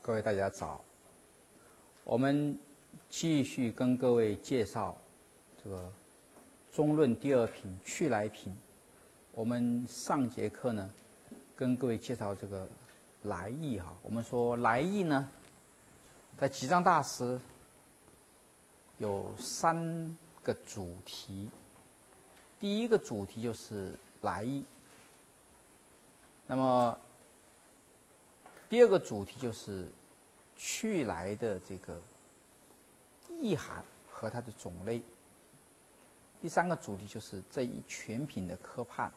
各位大家早，我们继续跟各位介绍这个中论第二品去来品。我们上节课呢，跟各位介绍这个来意哈。我们说来意呢，在吉藏大师有3个主题。第一个主题就是来意，那么第二个主题就是去来的这个意涵和它的种类。第3个主题就是这一全品的科判。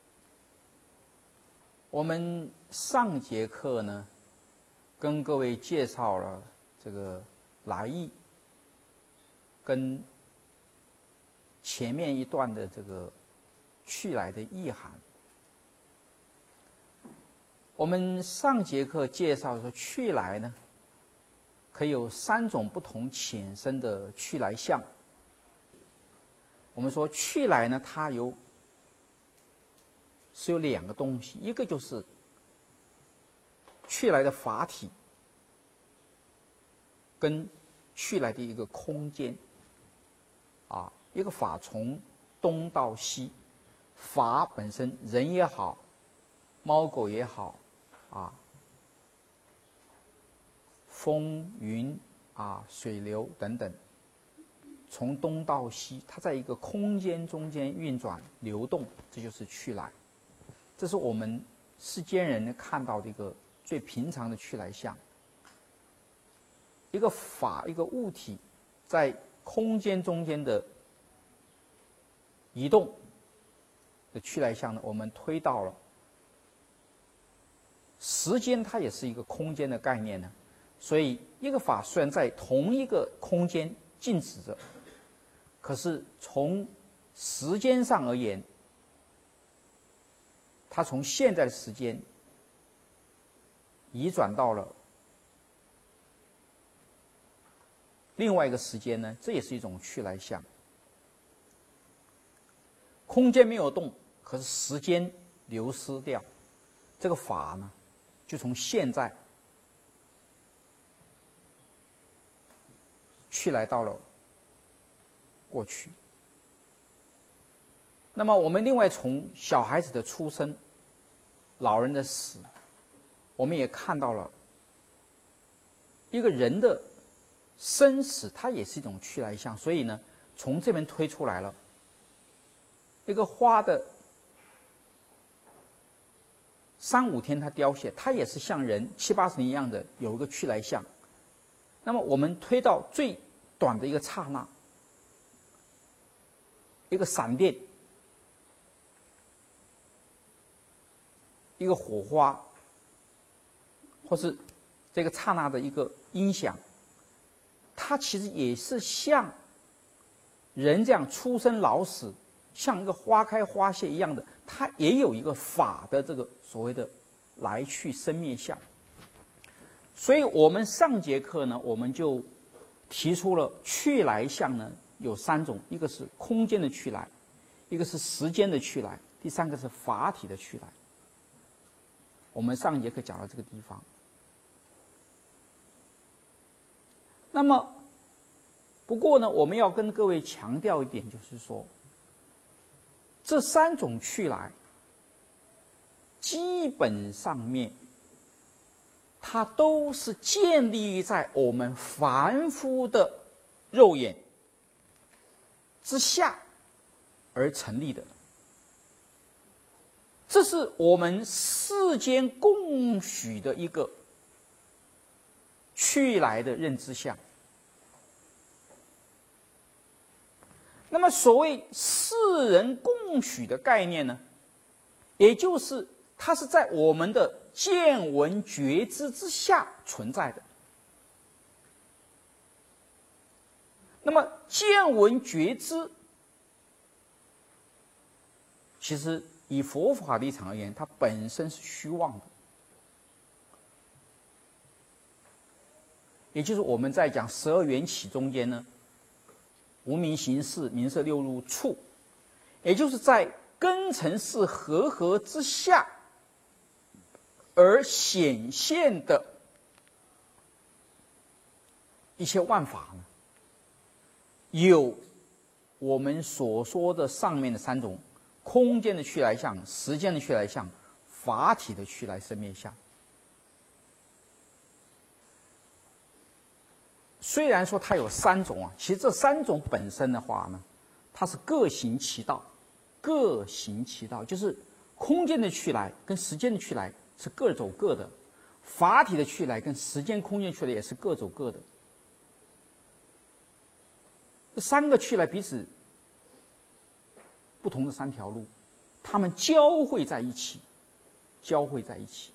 我们上节课呢，跟各位介绍了这个来意，跟前面一段的这个去来的意涵。我们上节课介绍说，去来呢，可以有3种不同浅深的去来相。我们说去来呢，它有2个东西，一个就是去来的法体，跟去来的一个空间。一个法从东到西，法本身人也好，猫狗也好，风云水流等等，从东到西，它在一个空间中间运转流动，这就是去来。这是我们世间人看到的一个最平常的去来相。一个法，一个物体在空间中间的移动的去来相呢，我们推到了时间，它也是一个空间的概念呢。所以一个法虽然在同一个空间静止着，可是从时间上而言，它从现在的时间移转到了另外一个时间呢，这也是一种去来相。空间没有动，可是时间流失掉，这个法呢，就从现在去来到了过去。那么我们另外从小孩子的出生、老人的死，我们也看到了一个人的生死，它也是一种去来相。所以呢，从这边推出来了一个花的3、5天它凋谢，它也是像人7、80年一样的有一个去来相。那么我们推到最短的一个刹那，一个闪电，一个火花，或是这个刹那的一个音响，它其实也是像人这样出生老死，像一个花开花谢一样的，它也有一个法的这个所谓的来去生灭相。所以我们上节课呢，我们就提出了去来相呢有3种，一个是空间的去来，一个是时间的去来，第3个是法体的去来。我们上节课讲到这个地方。那么不过呢，我们要跟各位强调一点，就是说这3种去来基本上面它都是建立在我们凡夫的肉眼之下而成立的，这是我们世间共许的一个去来的认知相。那么所谓世人共许的概念呢，也就是它是在我们的见闻觉知之下存在的。那么见闻觉知，其实以佛法立场而言，它本身是虚妄的。也就是我们在讲12缘起中间呢，无明行识、名色六入处，也就是在根尘世和合之下而显现的一切万法呢，有我们所说的上面的三种：空间的去来相、时间的去来相、法体的去来生灭相。虽然说它有三种啊，其实这三种本身的话呢，它是各行其道，各行其道，就是空间的去来跟时间的去来是各走各的，法体的去来跟时间空间去来也是各走各的。这三个去来彼此不同的三条路，它们交汇在一起，交汇在一起。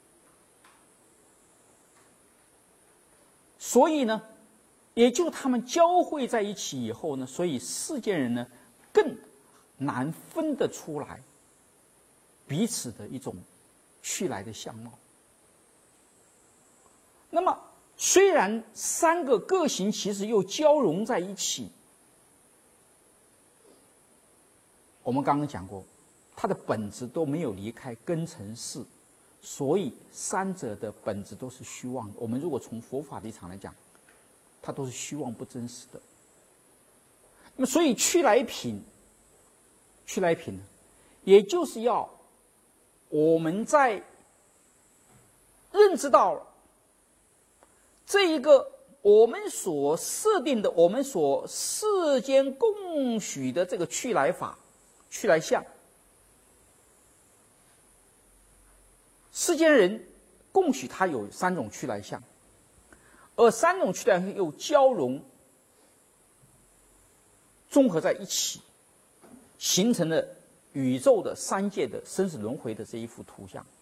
所以呢，也就他们交汇在一起以后呢，所以世间人呢更难分得出来彼此的一种去来的相貌。那么虽然三个各行其实又交融在一起，我们刚刚讲过，它的本质都没有离开根尘世，所以三者的本质都是虚妄的。我们如果从佛法立场来讲，它都是虚妄不真实的。那么所以去来品呢，也就是要我们在认知到这一个我们所设定的、我们所世间共许的这个去来法、去来相，世间人共许它有三种去来相，而三种去来相又交融、综合在一起，形成了宇宙的三界的生死轮回的这一幅图像。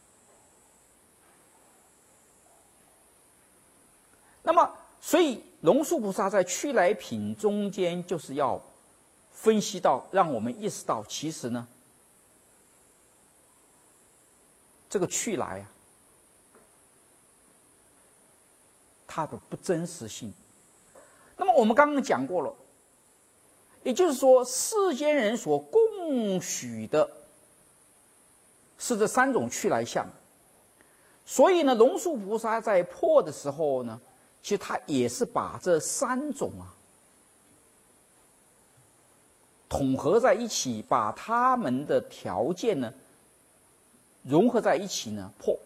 那么，所以龙树菩萨在去来品中间，就是要分析到，让我们意识到，其实呢，这个去来啊，它的不真实性。那么我们刚刚讲过了，也就是说，世间人所共许的是这三种去来相。所以呢，龙树菩萨在破的时候呢，其实他也是把这三种啊统合在一起，把他们的条件呢融合在一起呢破。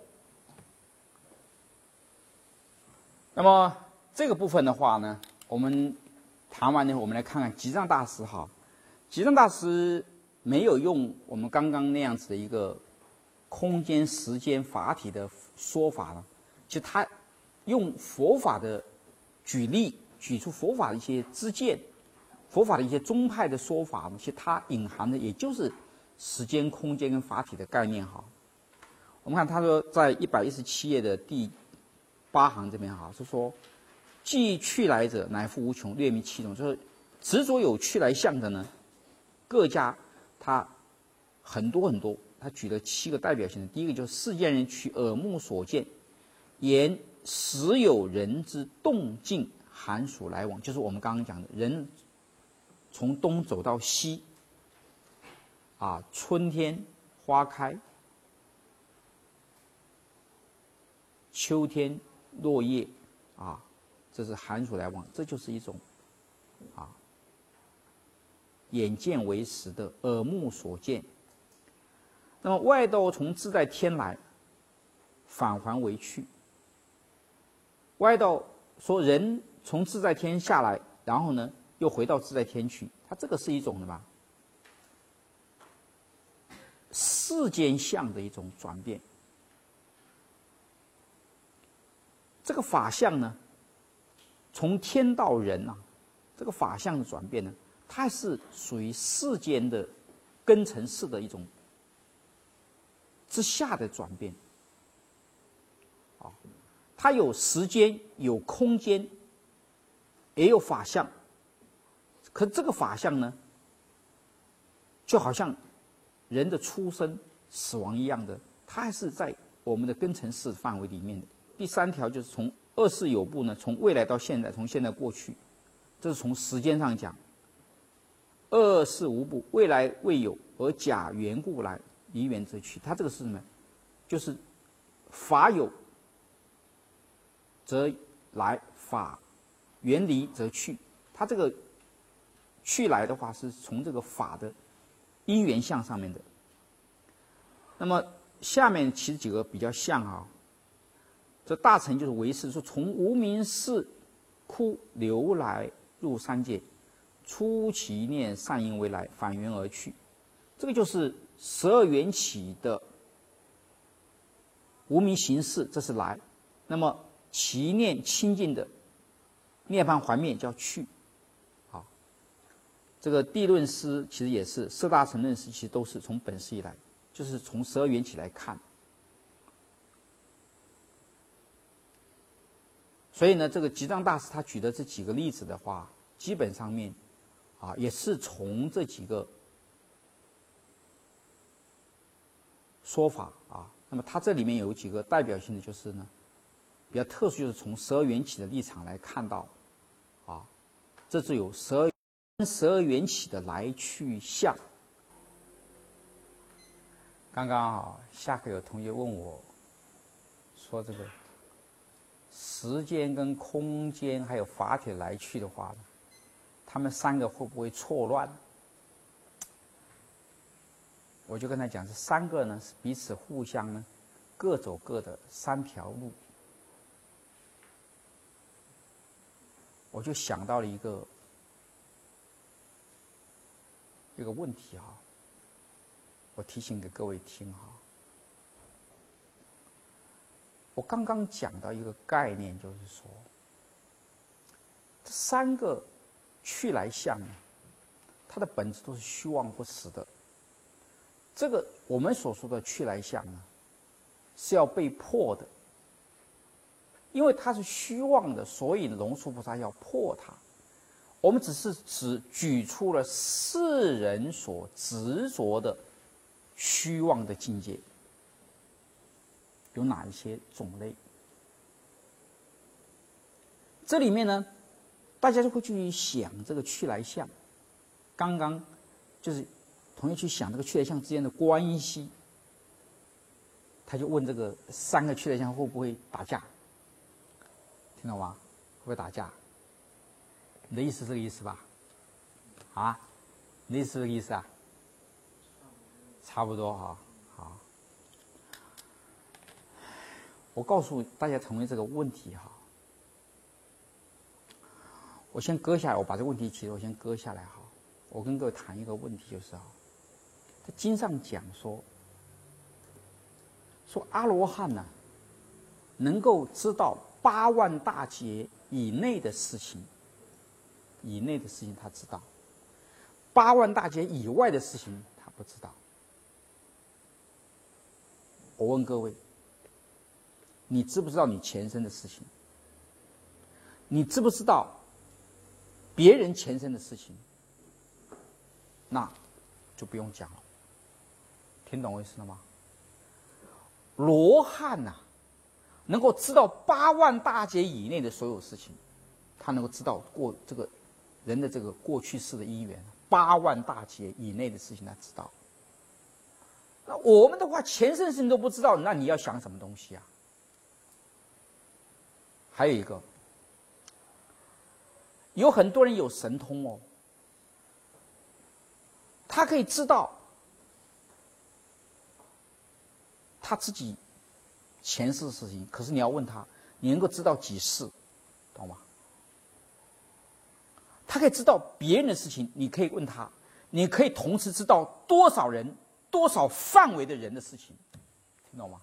那么这个部分的话呢，我们谈完以后，我们来看看吉藏大师哈。吉藏大师没有用我们刚刚那样子的一个空间、时间、法体的说法呢，其实他用佛法的举例，举出佛法的一些知见，佛法的一些宗派的说法呢，其实它隐含的也就是时间、空间跟法体的概念哈。我们看他说在117页的第8行这边哈，是说既去来者，乃复无穷，略名7种，就是执着有去来相的呢，各家他很多很多，他举了7个代表性的。第一个就是世间人取耳目所见，言时有人之动静寒暑来往，就是我们刚刚讲的人从东走到西，啊，春天花开，秋天落叶，啊，这是寒暑来往，这就是一种啊眼见为实的耳目所见。那么外道从自在天来，返还为去。外道说人从自在天下来，然后呢又回到自在天去，它这个是一种什么世间相的一种转变。这个法相呢，从天到人啊，这个法相的转变呢，它是属于世间的根尘世的一种之下的转变。它有时间，有空间，也有法相。可这个法相呢，就好像人的出生、死亡一样的，它还是在我们的根尘世范围里面的。第3条就是从二世有部呢，从未来到现在，从现在过去，这是从时间上讲。二世无部，未来未有，而假缘故来，离缘则去。它这个是什么？就是法有则来，法远离则去。它这个去来的话，是从这个法的因缘相上面的。那么下面其实几个比较像啊，这大乘就是唯识，说从无明识窟流来入三界，出其念善因为来，反缘而去。这个就是12缘起的无明行识，这是来。那么其念清净的涅槃还灭叫去。好，这个地论师其实也是，四大乘论师其实都是从本师以来，就是从12缘起来看。所以呢，这个吉藏大师他举的这几个例子的话，基本上面也是从这几个说法啊。那么他这里面有几个代表性的，就是呢比较特殊，就是从12缘起的立场来看到啊，这就有12缘起的来去相。刚刚下课有同学问我说，这个时间跟空间还有法体来去的话呢，他们三个会不会错乱？我就跟他讲，这三个呢是彼此互相呢各走各的三条路。我就想到了一个问题哈，我提醒给各位听哈。我刚刚讲到一个概念，就是说，这三个去来相呢，它的本质都是虚妄不实的。这个我们所说的去来相呢，是要被破的，因为它是虚妄的，所以龙树菩萨要破它。我们只是举出了世人所执着的虚妄的境界有哪一些种类。这里面呢，大家就会去想这个去来相。刚刚就是同学去想这个去来相之间的关系，他就问这个三个去来相会不会打架？听懂吗？会不会打架？你的意思是这个意思吧？啊，你的意思是这个意思啊？差不多哈。好，我告诉大家同学这个问题哈。我先搁下来，我把这个问题其实我先搁下来哈。我跟各位谈一个问题，就是啊，在经上讲说阿罗汉呢，能够知道8万大劫以内的事情，他知道；8万大劫以外的事情他不知道。我问各位，你知不知道你前生的事情？你知不知道别人前生的事情？那就不用讲了，听懂我意思了吗？罗汉呐，能够知道8万大劫以内的所有事情，他能够知道这个人的这个过去世的因缘，8万大劫以内的事情他知道。那我们的话，前生的事情都不知道，那你要想什么东西啊？还有一个，有很多人有神通哦，他可以知道他自己前世的事情，可是你要问他，你能够知道几世，懂吗？他可以知道别人的事情，你可以问他，你可以同时知道多少人、多少范围的人的事情，听懂吗？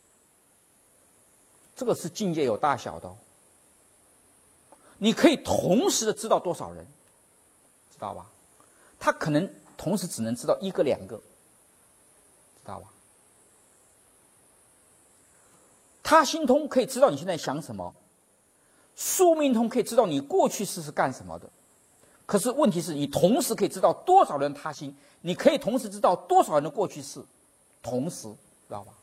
这个是境界有大小的哦。你可以同时的知道多少人，知道吧？他可能同时只能知道1个、2个，知道吧？他心通可以知道你现在想什么，宿命通可以知道你过去世是干什么的。可是问题是你同时可以知道多少人他心，你可以同时知道多少人的过去世，同时，知道吧？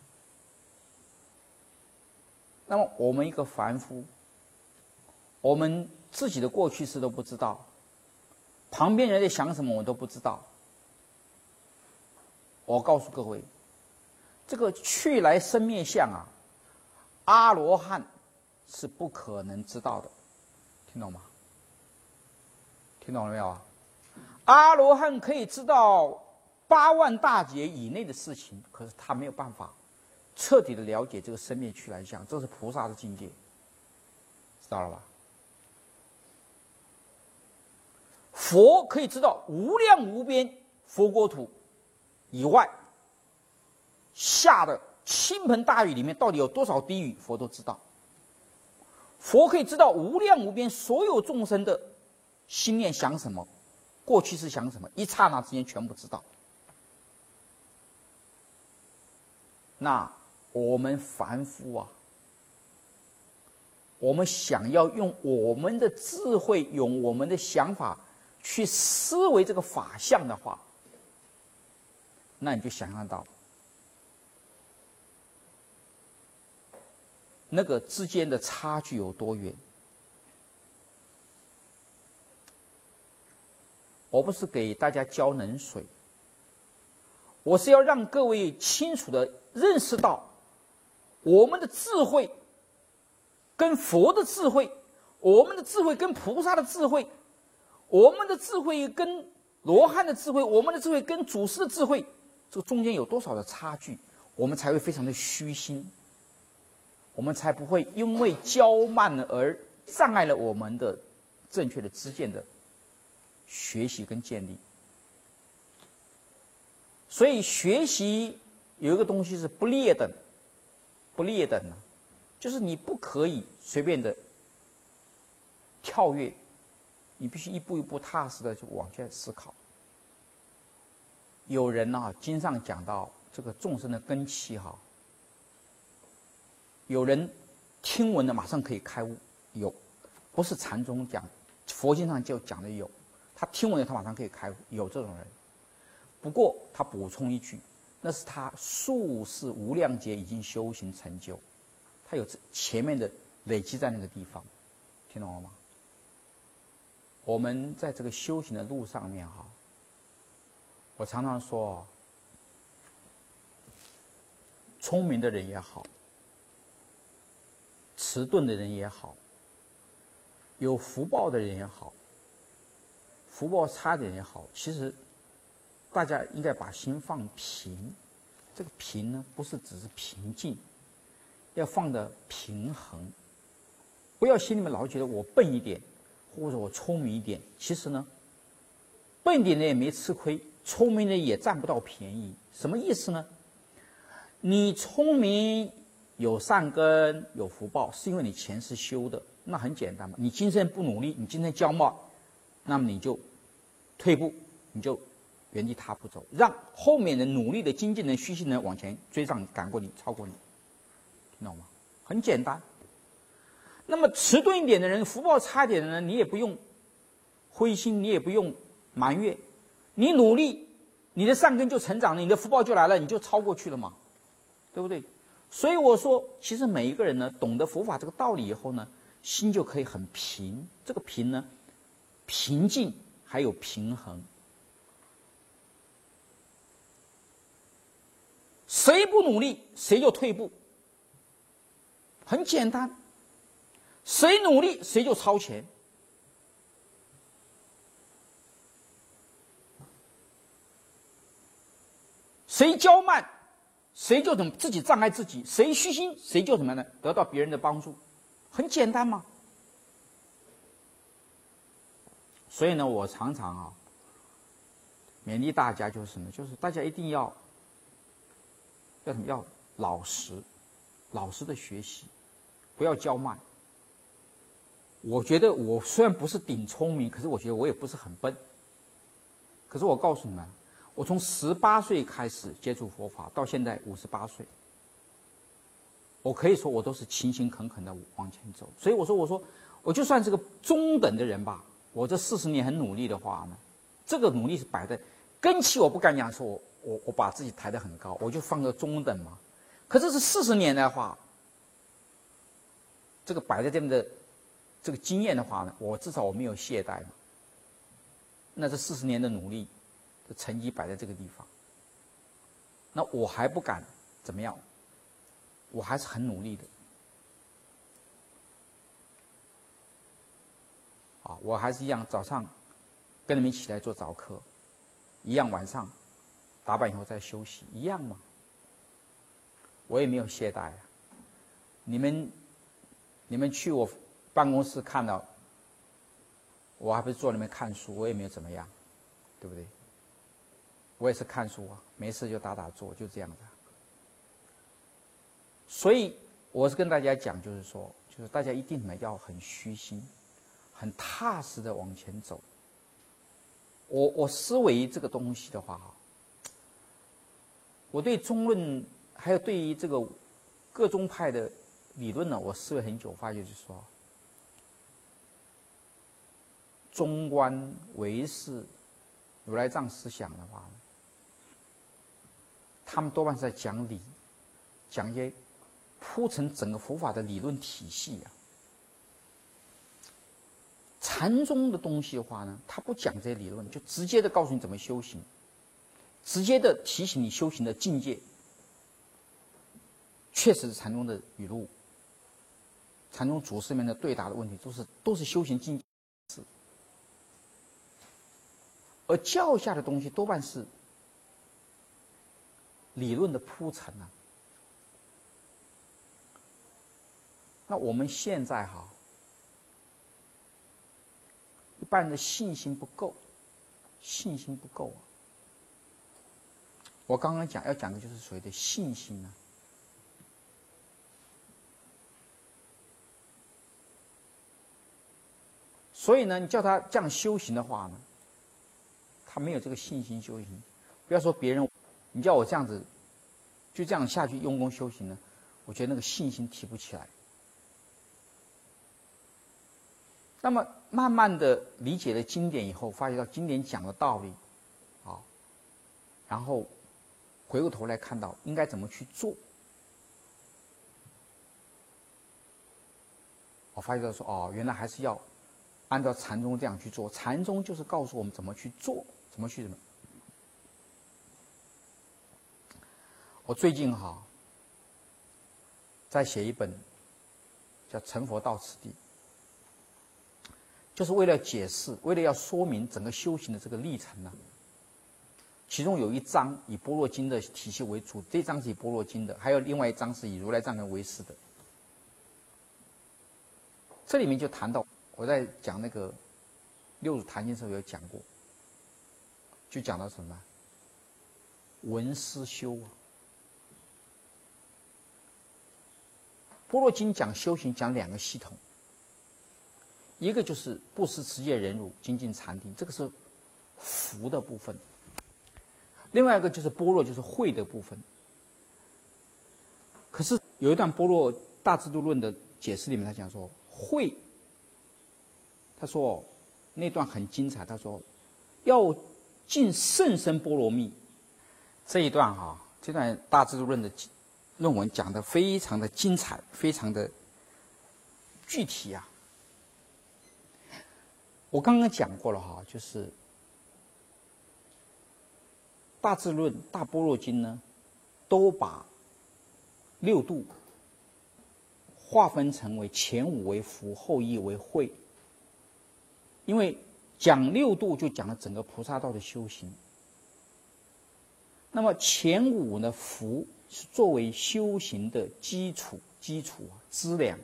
那么我们一个凡夫，我们自己的过去世都不知道，旁边人在想什么我都不知道。我告诉各位，这个去来生灭相啊，阿罗汉是不可能知道的，听听懂吗？听懂了没有啊？阿罗汉可以知道8万大劫以内的事情，可是他没有办法彻底的了解这个生灭去来相，这是菩萨的境界，知道了吧？佛可以知道无量无边佛国土以外下的倾盆大雨里面到底有多少滴雨，佛都知道。佛可以知道无量无边所有众生的心念想什么，过去是想什么，一刹那之间全部知道。那我们凡夫啊，我们想要用我们的智慧，用我们的想法去思维这个法相的话，那你就想象到那个之间的差距有多远。我不是给大家浇冷水，我是要让各位清楚的认识到，我们的智慧跟佛的智慧，我们的智慧跟菩萨的智慧，我们的智慧跟罗汉的智慧，我们的智慧跟祖师的智慧，这个中间有多少的差距，我们才会非常的虚心，我们才不会因为骄慢而障碍了我们的正确的知见的学习跟建立。所以学习有一个东西是不劣等，不劣等呢，就是你不可以随便的跳跃，你必须一步一步踏实的去往前思考。有人啊，经上讲到这个众生的根器哈，有人听闻的马上可以开悟，有，不是禅宗讲，佛经上就讲的有，他听闻的他马上可以开悟，有这种人。不过他补充一句，那是他数世无量劫已经修行成就，他有前面的累积在那个地方，听懂了吗？我们在这个修行的路上面哈，我常常说，聪明的人也好，迟钝的人也好，有福报的人也好，福报差的人也好，其实大家应该把心放平。这个平呢，不是只是平静，要放的平衡。不要心里面老觉得我笨一点，或者我聪明一点。其实呢，笨一点的也没吃亏，聪明的也占不到便宜。什么意思呢？你聪明有善根有福报，是因为你前世修的，那很简单嘛。你今生不努力，你今生骄傲，那么你就退步，你就原地踏步走，让后面的努力的精进人、虚心人往前追上你、赶过你、超过你，听懂吗？很简单。那么迟钝一点的人、福报差一点的人，你也不用灰心，你也不用埋怨，你努力，你的善根就成长了，你的福报就来了，你就超过去了嘛，对不对？所以我说，其实每一个人呢，懂得佛法这个道理以后呢，心就可以很平。这个平呢，平静还有平衡。谁不努力，谁就退步，很简单。谁努力，谁就超前。谁骄慢，谁就怎么自己障碍自己；谁虚心，谁就怎么呢？得到别人的帮助，很简单嘛。所以呢，我常常啊，勉励大家就是什么？就是大家一定要什么？要老实，老实的学习，不要骄慢。我觉得我虽然不是顶聪明，可是我觉得我也不是很笨。可是我告诉你们，我从18岁开始接触佛法，到现在58岁，我可以说我都是勤勤恳恳的往前走。所以我说，我就算是个中等的人吧，我这40年很努力的话呢，这个努力是摆在根器，我不敢讲说我把自己抬得很高，我就放个中等嘛。可是40年的话，这个摆在这边的这个经验的话呢，我至少我没有懈怠嘛。那这40年的努力的成绩摆在这个地方，那我还不敢怎么样，我还是很努力的。 我还是一样早上跟你们一起来做早课，一样晚上打扮以后再休息，一样嘛。我也没有懈怠啊。你们去我办公室看到，我还不是坐那边看书，我也没有怎么样，对不对？我也是看书啊，没事就打打坐，就这样的。所以我是跟大家讲，就是大家一定要很虚心、很踏实的往前走。我思维这个东西的话，我对中论还有对于这个各宗派的理论呢，我思维很久，发觉就是说，中观唯识、如来藏思想的话，他们多半是在讲理，讲一些铺陈整个佛法的理论体系啊。禅宗的东西的话呢，他不讲这些理论，就直接的告诉你怎么修行，直接的提醒你修行的境界。确实是禅宗的语录，禅宗祖师们的对答的问题都是修行境界，而教下的东西多半是理论的铺陈啊。那我们现在一般人的信心不够，啊。我刚刚要讲的就是所谓的信心啊。所以呢，你叫他这样修行的话呢，他没有这个信心修行。不要说别人，你叫我这样子，就这样下去用功修行呢，我觉得那个信心提不起来。那么慢慢的理解了经典以后，发觉到经典讲的道理，然后回过头来看到应该怎么去做，我发觉到说原来还是要按照禅宗这样去做。禅宗就是告诉我们怎么去做，怎么。我最近在写一本叫《成佛到此地》。就是为了解释，为了要说明整个修行的这个历程呢。其中有一章以般若经的体系为主，这一章是以般若经的，还有另外一章是以如来藏跟唯识的。这里面就谈到，我在讲那个六祖坛经的时候有讲过，就讲到什么？闻思修啊。般若经讲修行讲两个系统。一个就是布施、持戒、忍辱、精进、禅定，这个是福的部分；另外一个就是般若，就是慧的部分。可是有一段般若大智度论的解释里面，他讲说慧，他说那段很精彩，他说要尽甚深般若蜜。这一段这段大智度论的论文讲得非常的精彩，非常的具体啊。我刚刚讲过了就是大智论、大般若经呢，都把六度划分成为前五为福，后一为慧。因为讲六度就讲了整个菩萨道的修行。那么前五呢，福是作为修行的基础资粮。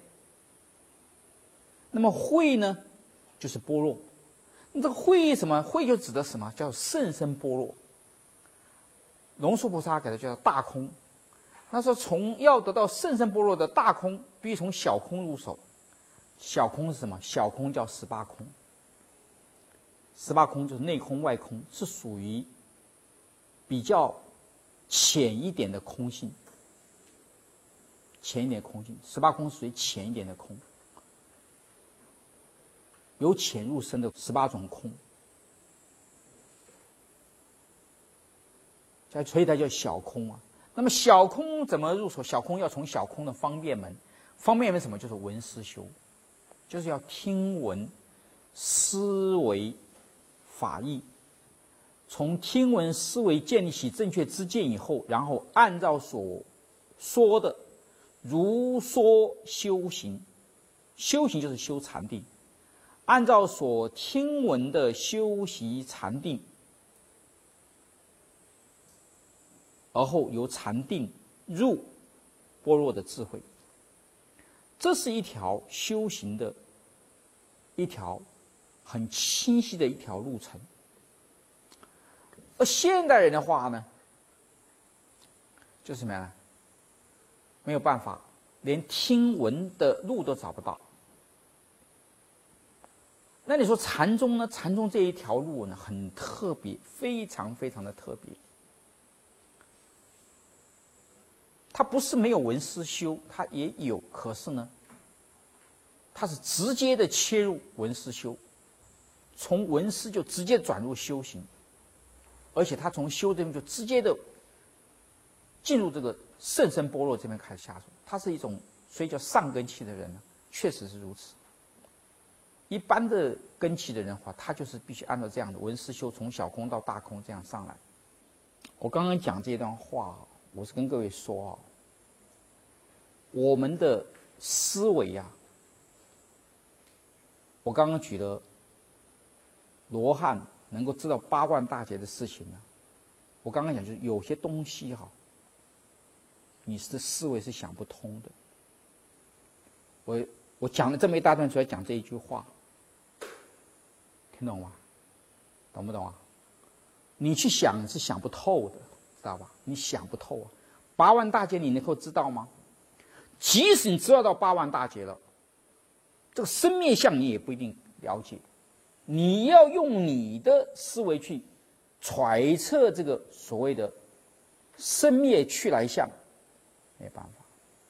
那么慧呢？就是般若。那这个慧什么？慧就指的什么？叫甚深般若。龙树菩萨给它叫大空。那说要得到甚深般若的大空，必须从小空入手。小空是什么？小空叫18空。18空就是内空外空，是属于比较浅一点的空性。浅一点空性，18空属于浅一点的空。由浅入深的18种空，所以它叫小空啊。那么小空怎么入手？小空要从小空的方便门。方便门什么？就是闻思修，就是要听闻、思维、法义。从听闻、思维建立起正确知见以后，然后按照所说的如说修行。修行就是修禅定。 按照所听闻的修习禅定，而后由禅定入般若的智慧，这是一条修行的一条很清晰的一条路程。而现代人的话呢，就是什么呀？没有办法，连听闻的路都找不到。那你说禅宗呢？禅宗这一条路呢，很特别，非常非常的特别。它不是没有闻思修，它也有，可是呢，它是直接的切入闻思修，从闻思就直接转入修行，而且它从修这边就直接的进入这个甚深般若这边开始下手。它是一种所以叫上根器的人呢，确实是如此。一般的根器的人的话，他就是必须按照这样的闻思修，从小空到大空这样上来。我刚刚讲这段话，我是跟各位说我们的思维呀，我刚刚举的罗汉能够知道八万大劫的事情呢，我刚刚讲就是有些东西你的思维是想不通的。我讲了这么一大段出来讲这一句话，听懂吗？懂不懂啊？你去想是想不透的，知道吧？你想不透啊。八万大劫你能够知道吗？即使你知道到八万大劫了，这个生灭相你也不一定了解。你要用你的思维去揣测这个所谓的生灭去来相，没办法。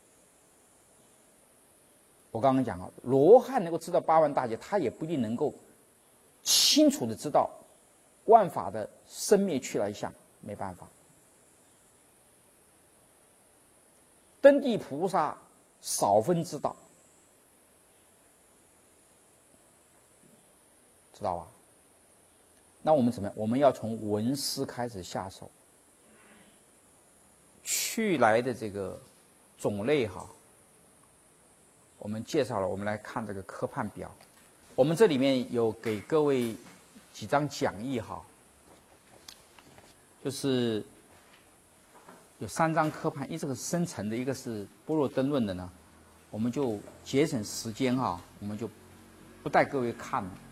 我刚刚讲了，罗汉能够知道八万大劫，他也不一定能够清楚的知道万法的生灭去来相，没办法。登地菩萨少分知道，知道吧？那我们怎么样？我们要从闻思开始下手。去来的这个种类我们介绍了，我们来看这个科判表。我们这里面有给各位几张讲义就是有3张科判，一这个是深层的，一个是般若灯论的呢，我们就节省时间我们就不带各位看了，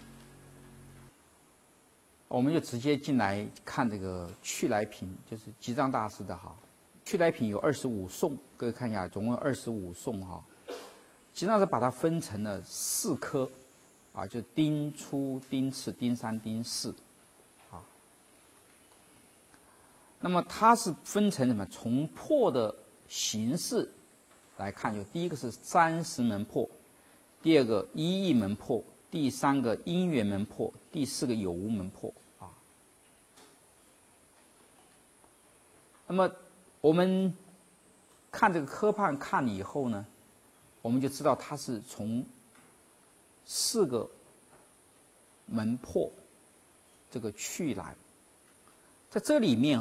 我们就直接进来看这个去来品，就是吉藏大师的去来品有25颂，各位看一下，总共25颂吉藏大师把它分成了4科就丁初、丁次、丁三、丁四那么它是分成什么？从破的形式来看，就第一个是30门破，第二个一义门破，第3个因缘门破，第4个有无门破那么我们看这个科判看了以后呢，我们就知道它是从4个门破这个去来。在这里面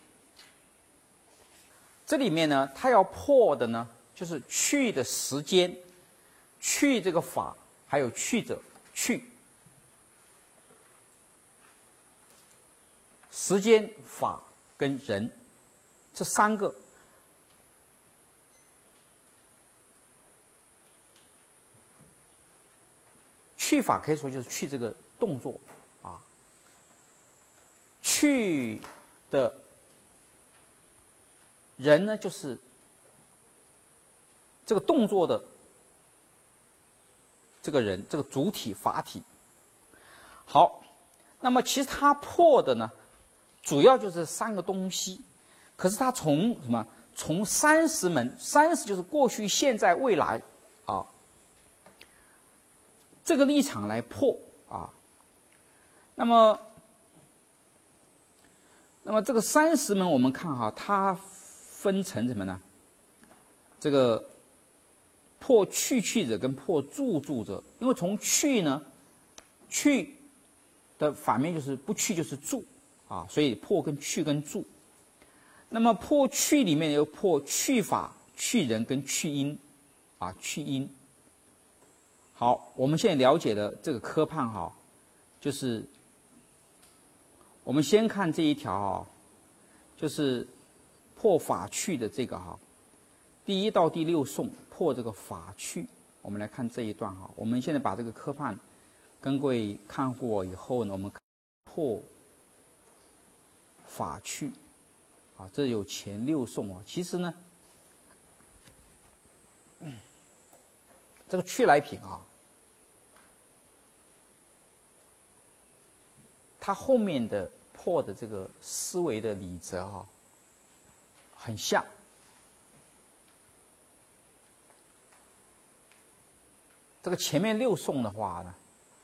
这里面呢，它要破的呢，就是去的时间，去这个法，还有去者去。时间、法跟人这3个，去法可以说就是去这个动作去的人呢，就是这个动作的这个人，这个主体法体。好，那么其实它破的呢，主要就是3个东西，可是它从什么？从30门，30就是过去、现在、未来这个立场来破那么这个30门我们看它分成什么呢？这个破去者跟破住者，因为从去呢，去的反面就是不去就是住所以破跟去跟住。那么破去里面有破去法、去人跟去因去因。 好，我们现在了解的这个科判哈，就是我们先看这一条哈，就是破法去的这个哈，第1到第6颂破这个法去。我们来看这一段哈，我们现在把这个科判跟各位看过以后呢，我们破法去啊，这有前6颂啊。其实呢，这个去来品啊，它后面的破的这个思维的理则哈，很像。这个前面6颂的话呢，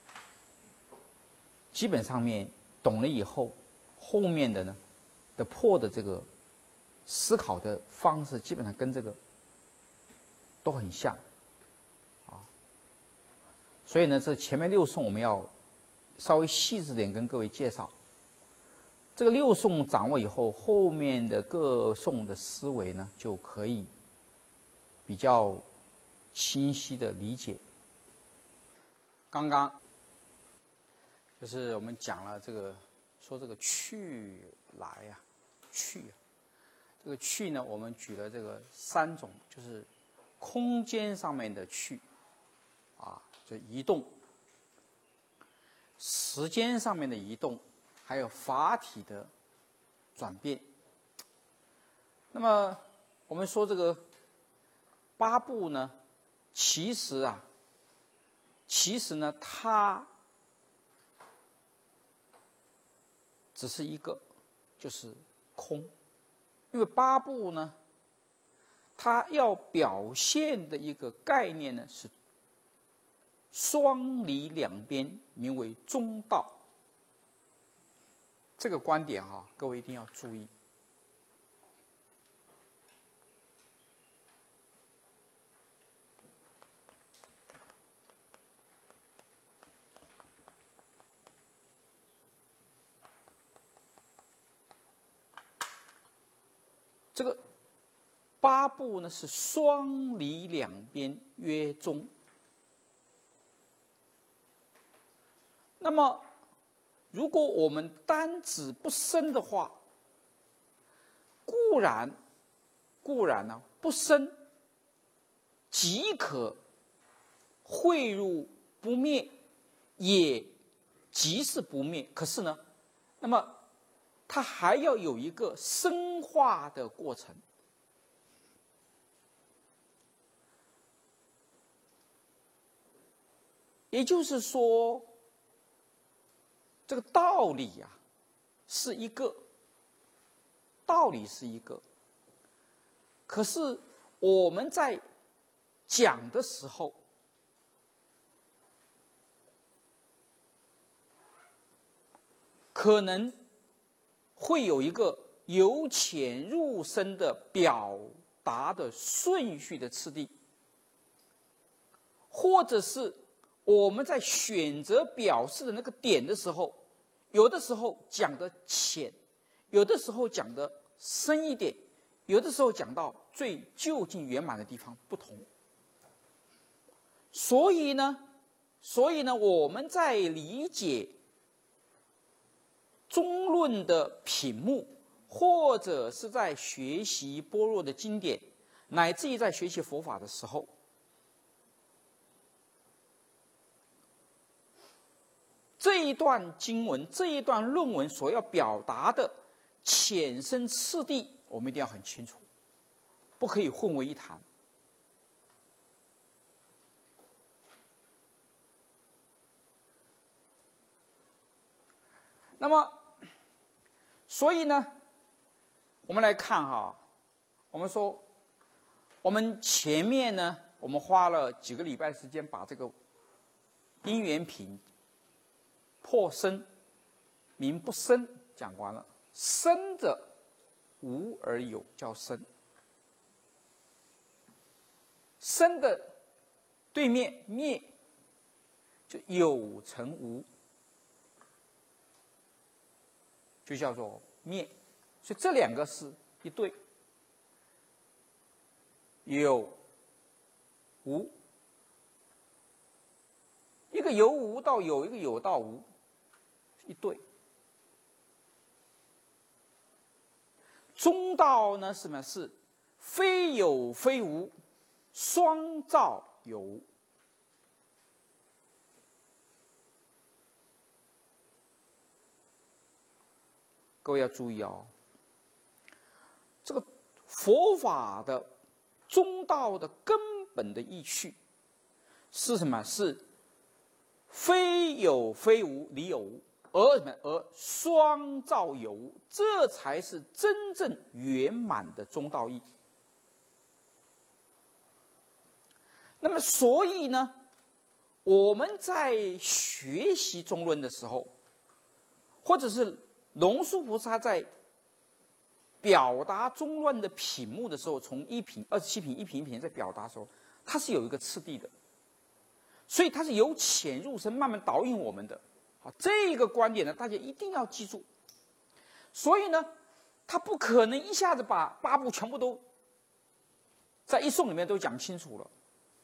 基本上面懂了以后，后面的呢的破的这个思考的方式，基本上跟这个都很像，啊。所以呢，这前面6颂我们要稍微细致点跟各位介绍。这个6颂掌握以后，后面的各颂的思维呢，就可以比较清晰的理解。刚刚就是我们讲了这个，说这个去来呀，去啊，这个去呢，我们举了这个3种，就是空间上面的去，啊，就移动；时间上面的移动，还有法体的转变。那么我们说这个8部呢，其实呢，它只是一个，就是空。因为8部呢，它要表现的一个概念呢是双离两边，名为中道。这个观点哈，各位一定要注意。这个8部呢是双离两边曰中。那么，如果我们单指不生的话，固然呢不生即可汇入不灭，也即是不灭。可是呢，那么它还要有一个生化的过程。也就是说，这个道理啊，是一个，可是我们在讲的时候，可能会有一个由浅入深的表达的顺序的次第，或者是我们在选择表示的那个点的时候，有的时候讲的浅，有的时候讲的深一点，有的时候讲到最究竟圆满的地方不同。所以呢，我们在理解中论的品目，或者是在学习般若的经典，乃至于在学习佛法的时候，这一段经文、这一段论文所要表达的浅深次第，我们一定要很清楚，不可以混为一谈。那么，所以呢，我们来看哈，我们说，我们前面呢，我们花了几个礼拜时间把这个因缘品破生名不生讲完了。生者无而有，叫生。生的对面灭，就有成无，就叫做灭。所以这两个是一对，有无。 由无到有，一个有到无，一对。中道呢是什么？是非有非无，双造有无。各位要注意哦，这个佛法的中道的根本的意趣是什么？是非有非无，离有无，而什么？而双造有无，这才是真正圆满的中道义。那么，所以呢，我们在学习中论的时候，或者是龙树菩萨在表达中论的品目的时候，从一品、27品、一品一品在表达的时候，它是有一个次第的，所以它是由浅入深，慢慢导引我们的。好，这个观点呢，大家一定要记住。所以呢，他不可能一下子把8部全部都在一颂里面都讲清楚了，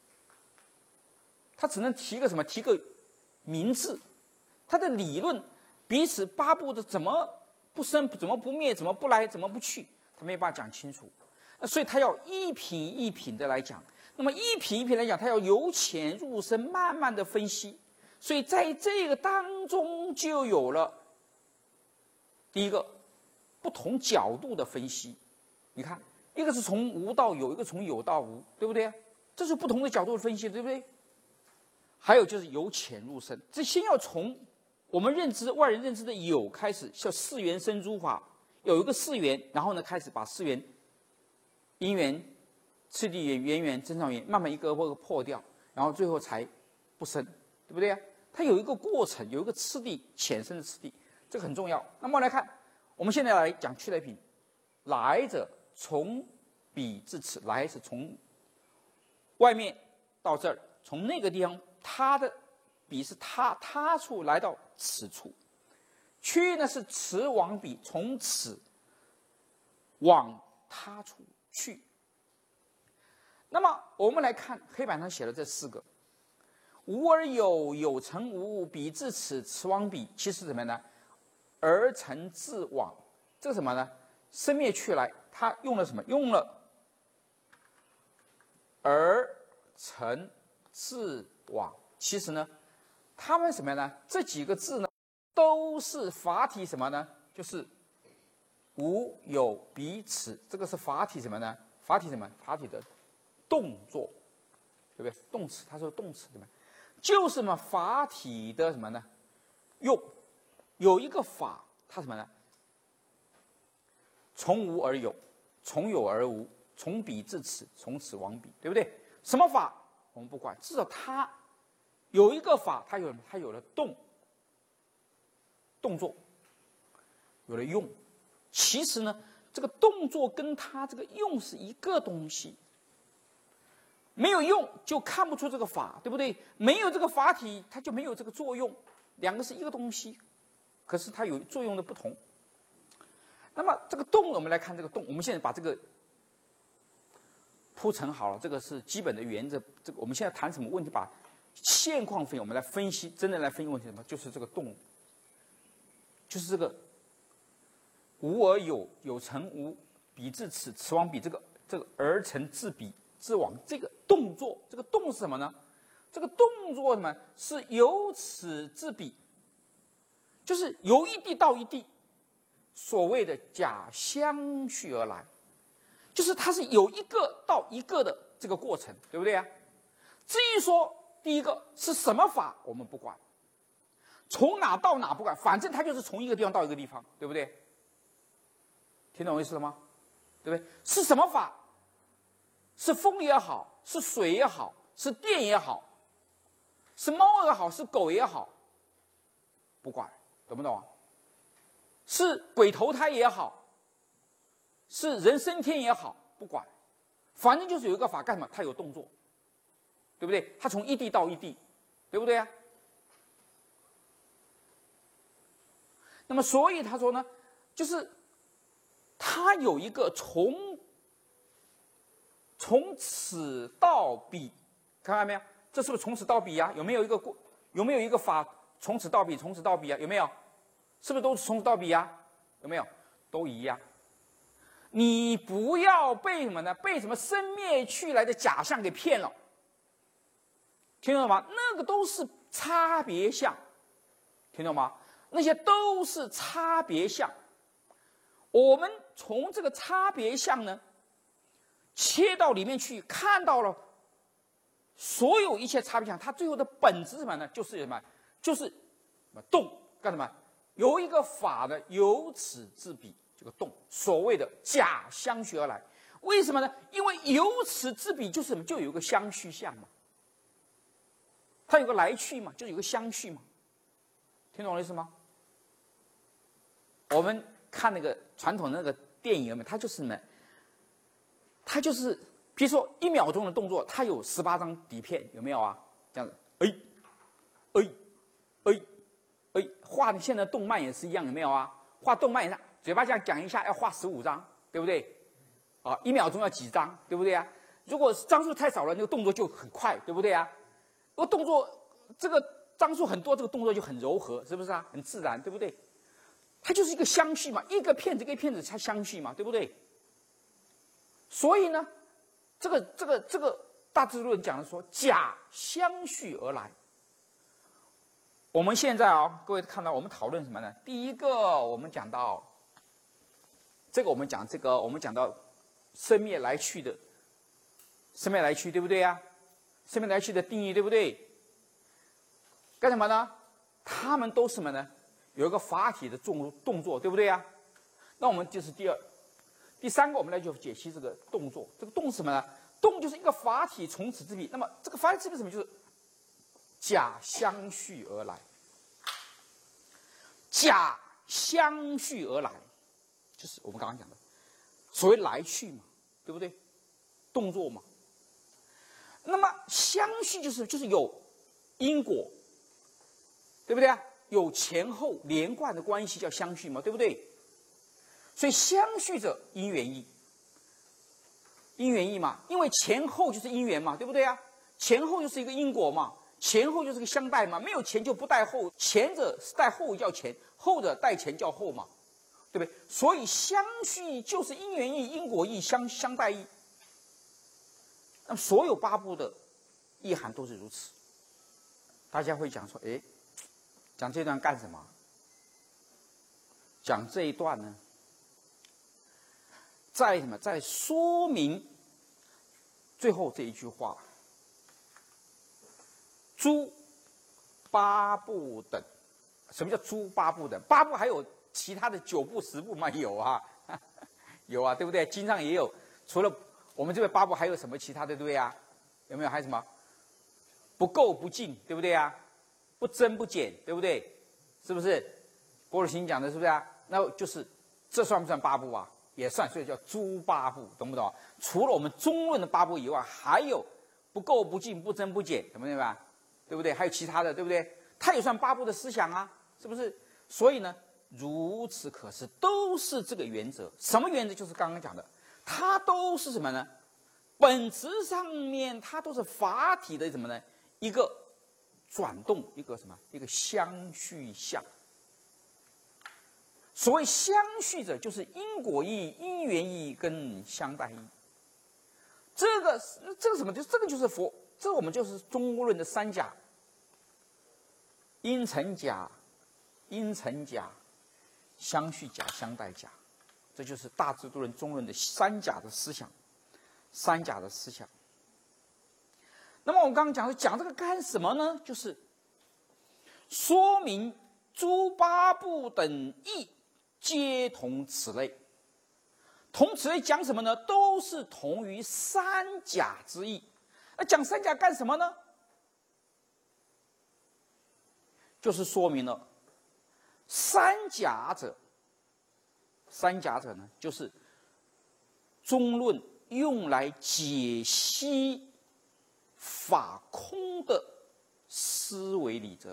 他只能提个什么？提个名字，他的理论。彼此8部的怎么不生，怎么不灭，怎么不来，怎么不去，他没有办法讲清楚。所以他要一品一品的来讲。那么一品一品来讲，他要由浅入深，慢慢的分析。所以在这个当中就有了第一个不同角度的分析。你看，一个是从无到有，一个从有到无，对不对？这是不同的角度的分析，对不对？还有就是由浅入深，这先要从我们认知外人认知的有开始，叫4缘生诸法，有一个4缘，然后呢开始把4缘因缘、次第缘、缘缘、增上缘，慢慢一个个破掉，然后最后才不生，对不对呀？它有一个过程，有一个次第，浅深的次第，这个很重要。那么来看，我们现在来讲去来品，来者从彼至此，来是从外面到这儿，从那个地方，它的彼是他处来到此处，去呢是此往彼，从此往他处去。那么我们来看黑板上写的这4个：无而有，有成无，彼至此，此往彼。其实什么呢？而成自往，这是什么呢？生灭去来，它用了什么？用了而成自往。其实呢，他们什么呢？这几个字呢，都是法体什么呢？就是无有彼此，这个是法体什么呢？法体什么？法体的动作，对不对？动词，他说动词什么？就是什么法体的什么呢？用有一个法，它什么呢？从无而有，从有而无，从彼至此，从此往彼，对不对？什么法我们不管，至少它有一个法，它有了动作，有了用。其实呢，这个动作跟它这个用是一个东西。没有用就看不出这个法，对不对？没有这个法体，它就没有这个作用，两个是一个东西，可是它有作用的不同。那么这个动，我们来看这个动，我们现在把这个铺陈好了，这个是基本的原则。这个我们现在谈什么问题？把现况分析，我们来分析，真的来分析问题什么？就是这个动，就是这个无而有，有成无，彼至此，此往彼，这个而成自彼自往，这个动作，这个动是什么呢？这个动作什么？是由此至彼，就是由一地到一地，所谓的假相续而来，就是它是有一个到一个的这个过程，对不对啊？至于说第一个是什么法，我们不管，从哪到哪不管，反正它就是从一个地方到一个地方，对不对？听懂我意思了吗？对不对？是什么法？是风也好，是水也好，是电也好，是猫也好，是狗也好，不管，懂不懂啊？是鬼投胎也好，是人升天也好，不管，反正就是有一个法干什么？它有动作，对不对？它从一地到一地，对不对啊？那么所以他说呢，就是它有一个从此到彼，看到没有？这是不是从此到彼呀？有没有一个过有没有一个法从此到彼，从此到彼啊？有没有？是不是都从此到彼啊？有没有？都一样。你不要被什么呢？被什么生灭去来的假象给骗了。听懂了吗？那个都是差别相，听懂吗？那些都是差别相。我们从这个差别相呢，切到里面去，看到了所有一切差别相，它最后的本质是什么呢？就是什么？就是什么动干什么？有一个法呢，由此至彼，这个动，所谓的假相续而来。为什么呢？因为由此至彼就是什么？就有一个相续相嘛，它有个来去嘛，就是有个相续嘛。听懂我的意思吗？我们看那个传统的那个电影里面，它就是什么？它就是比如说1秒钟的动作，它有18张底片，有没有啊？这样子，画的现在动漫也是一样，有没有啊？画动漫也是，嘴巴这样讲一下要画15张，对不对？啊，1秒钟要几张，对不对啊？如果张数太少了，那个动作就很快，对不对啊？如果动作这个张数很多，这个动作就很柔和，是不是啊？很自然，对不对？它就是一个相续嘛，一个片子一个片子它相续嘛，对不对？所以呢，这个大智论讲的说假相续而来。我们现在啊，各位看到我们讨论什么呢？第一个，我们讲到这个，我们讲到生灭来去的生灭来去，对不对呀？生灭来去的定义，对不对？干什么呢？他们都是什么呢？有一个法体的动作，对不对呀？那我们就是第二、第三个，我们来就解析这个动作。这个动是什么呢？动就是一个法体从此至彼。那么这个法体至彼什么？就是假相续而来。假相续而来，就是我们刚刚讲的所谓来去嘛，对不对？动作嘛。那么相续就是有因果，对不对啊？有前后连贯的关系叫相续嘛，对不对？所以相续者因缘异，因缘异嘛，因为前后就是因缘嘛，对不对啊？前后就是一个因果嘛，前后就是个相待嘛，没有前就不带后，前者是带后叫前，后者带前叫后嘛，对不对？所以相续就是因缘异、因果异、相待异。那么所有八部的意涵都是如此。大家会讲说，哎，讲这段干什么？讲这一段呢，在什么？在说明最后这一句话：诸八部等。什么叫诸八部等？八部还有其他的9部、10部吗？有啊，有啊，对不对？经上也有，除了我们这边八部，还有什么其他的，对不对啊？有没有？还有什么？不垢不净，对不对啊？不增不减，对不对？是不是？般若心讲的是不是啊？那就是这算不算八部啊？也算，所以叫诸八部，懂不懂？除了我们中论的八部以外，还有不垢不净、不增不减，懂不懂吧？对不对？还有其他的，对不对？它也算八部的思想啊，是不是？所以呢，如此可是都是这个原则。什么原则？就是刚刚讲的，它都是什么呢？本质上面它都是法体的什么呢？一个转动，一个什么？一个相续相。所谓相续者，就是因果义、因缘义跟相待义。这个什么？这个就是佛，这我们就是中国论的三假：因成假、因成假、相续假、相待假。这就是大智度论中论的三假的思想。三假的思想。那么我们刚刚讲这个干什么呢？就是说明诸八部等义皆同此类。同此类讲什么呢？都是同于三假之意。那讲三假干什么呢？就是说明了三假者呢，就是中论用来解析法空的思维理则。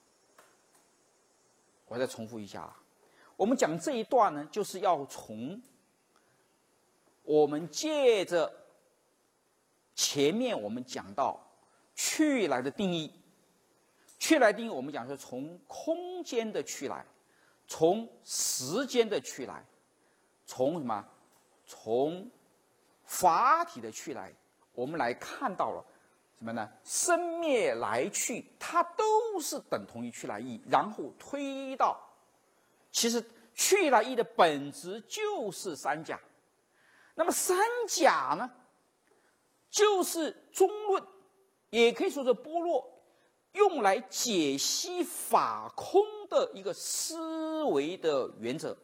我再重复一下啊，我们讲这一段呢，就是要从我们借着前面我们讲到去来的定义， 去来定义我们讲说从空间的去来，从时间的去来，从什么？从法体的去来，我们来看到了什么呢？生灭来去，它都是等同于去来意，然后推到，其实去来意的本质就是三假。那么三假呢，就是中论，也可以说是般若，用来解析法空的一个思维的原则。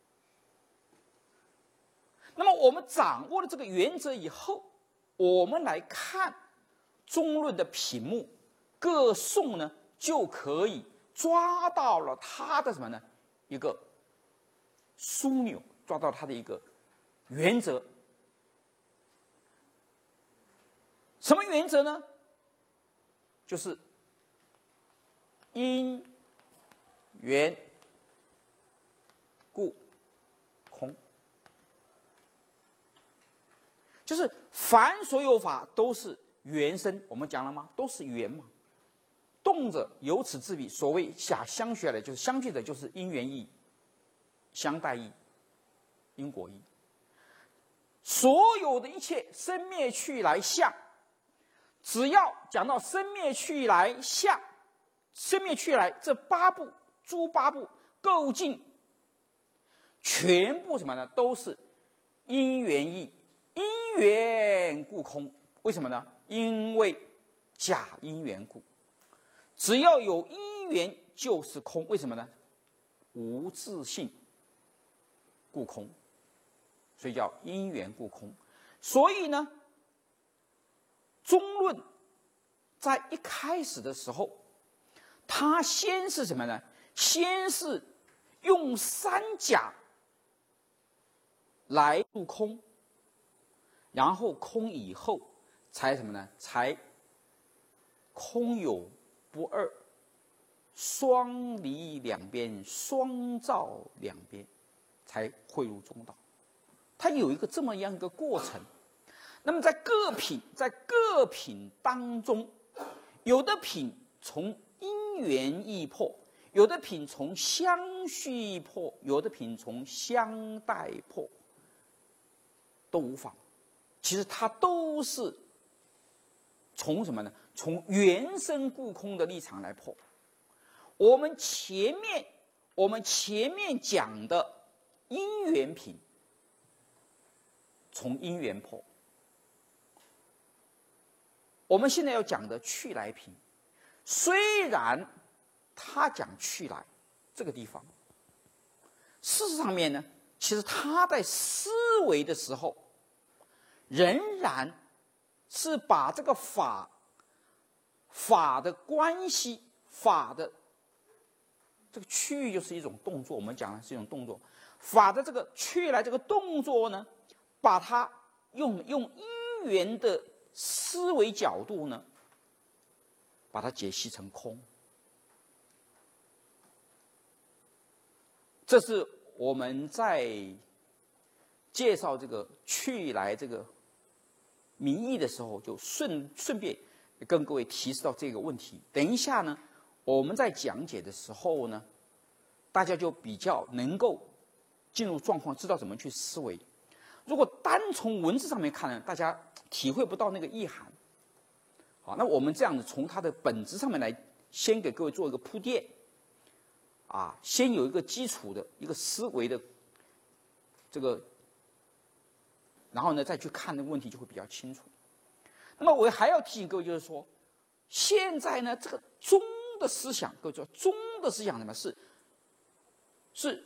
那么我们掌握了这个原则以后，我们来看中论的品目，各颂呢就可以抓到了它的什么呢？一个枢纽，抓到它的一个原则。什么原则呢？就是因缘故空，就是凡所有法都是缘生，我们讲了吗？都是缘嘛。动者由此自彼，所谓相续的，就是相续的，就是因缘义、相待义、因果义。所有的一切生灭去来相，只要讲到生灭去来相，生灭去来这八部诸八部构尽，全部什么呢？都是因缘义，因缘故空。为什么呢？因为假因缘故。只要有因缘就是空，为什么呢？无自性故空，所以叫因缘故空。所以呢，中论在一开始的时候，它先是什么呢？先是用三假来入空，然后空以后才什么呢？才空有不二，双离两边，双照两边，才汇入中道。它有一个这么样一个过程。那么在各品当中，有的品从因缘义破，有的品从相续义破，有的品从相待破，都无妨。其实它都是从什么呢？从原生故空的立场来破。我们前面讲的因缘品，从因缘破。我们现在要讲的去来品，虽然他讲去来这个地方，事实上面呢，其实他在思维的时候，仍然是把这个法的关系，法的这个去域就是一种动作，我们讲的是一种动作，法的这个去来这个动作呢，把它用因缘的思维角度呢，把它解析成空。这是我们在介绍这个去来这个名义的时候，就顺便跟各位提示到这个问题。等一下呢，我们在讲解的时候呢，大家就比较能够进入状况，知道怎么去思维。如果单从文字上面看呢，大家体会不到那个意涵。好，那我们这样子从它的本质上面来，先给各位做一个铺垫，先有一个基础的一个思维的这个，然后呢再去看那个问题就会比较清楚。那么我还要提醒各位，就是说，现在呢这个中的思想，各位说中的思想什么是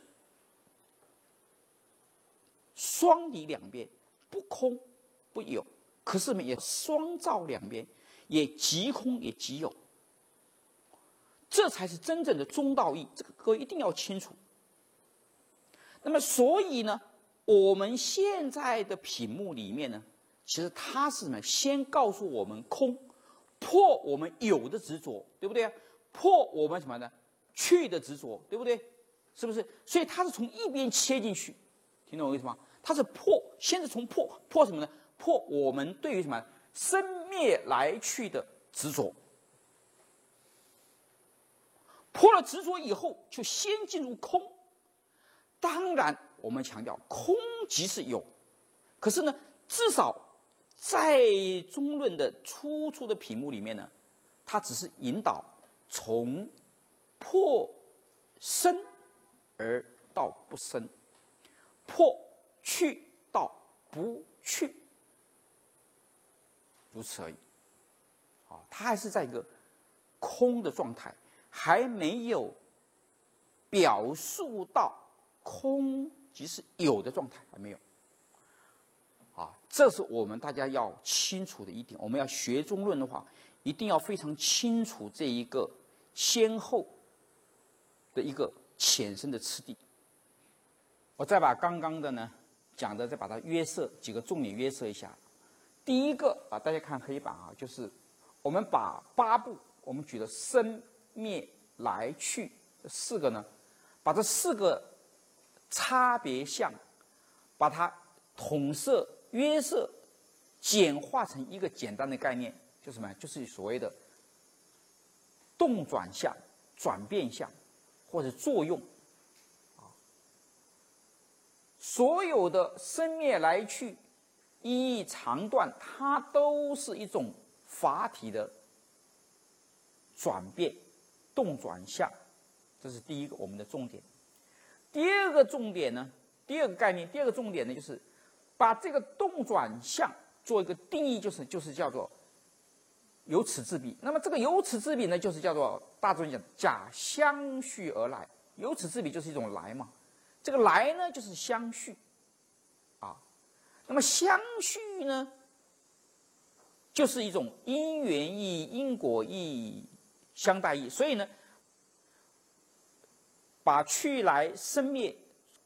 双离两边，不空不有，可是也双照两边，也即空也即有，这才是真正的中道义，这个各位一定要清楚。那么所以呢，我们现在的品目里面呢，其实它是什么？先告诉我们空，破我们有的执着，对不对？破我们什么呢？去的执着，对不对？是不是？所以它是从一边切进去，听懂我意思吗？它是破，先是从破什么呢？破我们对于什么生灭来去的执着。 破了执着以后，就先进入空。当然，我们强调空即是有，可是呢，至少在中论的初的品目里面呢，它只是引导从破生而到不生，破去到不去，如此而已。它还是在一个空的状态，还没有表述到空即是有的状态，还没有。这是我们大家要清楚的一点。我们要学中论的话，一定要非常清楚这一个先后的一个浅深的次第。我再把刚刚的呢讲的，再把它约摄几个重点约摄一下。第一个大家看黑板就是我们把8部，我们举了生灭来去这4个呢，把这4个差别相，把它统摄约摄简化成一个简单的概念，就是什么？就是所谓的动转相、转变相或者作用。所有的生灭来去、一长短，它都是一种法体的转变、动转相，这是第一个我们的重点。第二个重点呢，第二个概念，第二个重点呢，就是把这个动转相做一个定义，就是叫做由此之彼。那么这个由此之彼呢，就是叫做大众讲假相续而来，由此之彼就是一种来嘛。这个来呢，就是相续那么相续呢，就是一种因缘义、因果义、相待义。所以呢，把去来生灭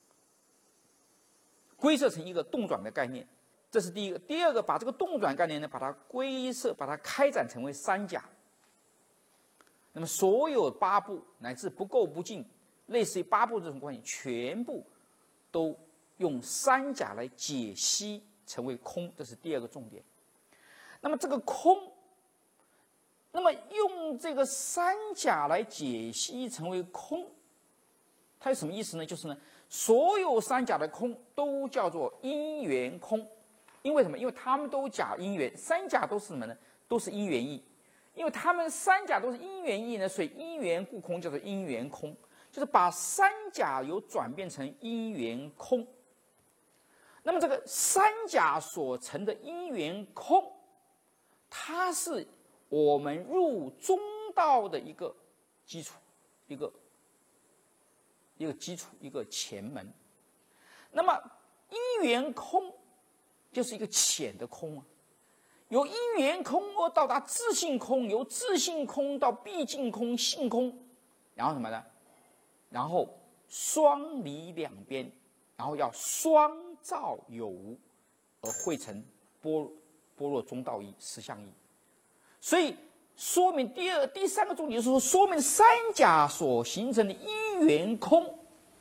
归摄成一个动转的概念，这是第一个。第二个，把这个动转概念呢，把它归摄，把它开展成为三甲。那么所有8部乃至不垢不净，类似于8部这种关系，全部都用三甲来解析成为空，这是第二个重点。那么这个空，那么用这个三甲来解析成为空，它有什么意思呢？就是呢，所有三甲的空都叫做因缘空。因为什么？因为他们都讲因缘，三甲都是什么呢？都是因缘义。因为他们三甲都是因缘义呢，所以因缘故空叫做因缘空，就是把三甲有转变成因缘空。那么这个三甲所成的因缘空，它是我们入中道的一个基础，一个基础，一个前门。那么因缘空就是一个浅的空由因缘空而到达自性空，由自性空到毕竟空、性空，然后什么呢？然后双离两边，然后要双照有无，而汇成般若中道义、实相义。所以说明第三个重点就是说明三甲所形成的因缘空，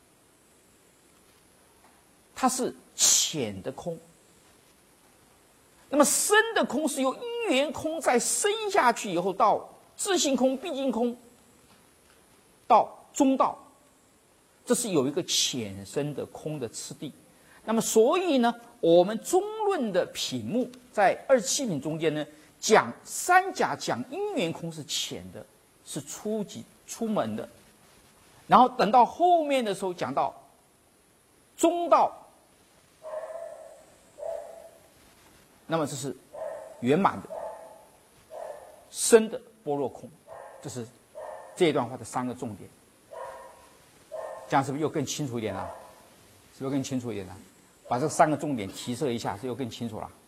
它是浅的空。那么深的空是由因缘空再深下去以后，到自性空、毕竟空，到中道，这是有一个浅深的空的次第。那么所以呢，我们中论的品目在27品中间呢，讲三甲讲因缘空是浅的，是出门的。然后等到后面的时候讲到中道，那么这是圆满的深的般若空，这是这一段话的3个重点。这样是不是又更清楚一点了？是不是更清楚一点了？把这3个重点提摄一下，是又更清楚了。